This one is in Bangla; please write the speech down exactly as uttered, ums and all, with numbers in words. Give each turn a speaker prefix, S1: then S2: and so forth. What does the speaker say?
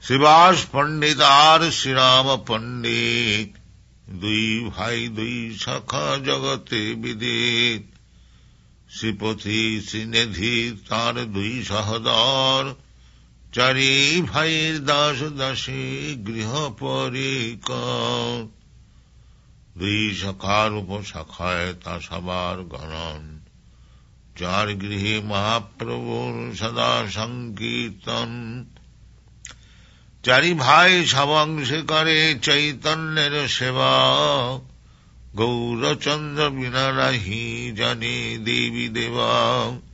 S1: শ্রীবাস পণ্ডিত আর শ্রীরাম পণ্ডিত, দুই ভাই দুই শাখা জগতে বিদিত। শ্রীপতি শ্রীনিধি তার দুই সহদর, চারি ভাইয়ের দাস দাসী গৃহ পরিকর। দুই শাখার উপশাখায় তা সবার গণন, যার গৃহে মহাপ্রভুর সদা সংকীর্তন। চারি ভাই সবাংশে করে চৈতন্যের সেবা, গৌরচন্দ্র বিনা রাহি জানে দেবী দেবা।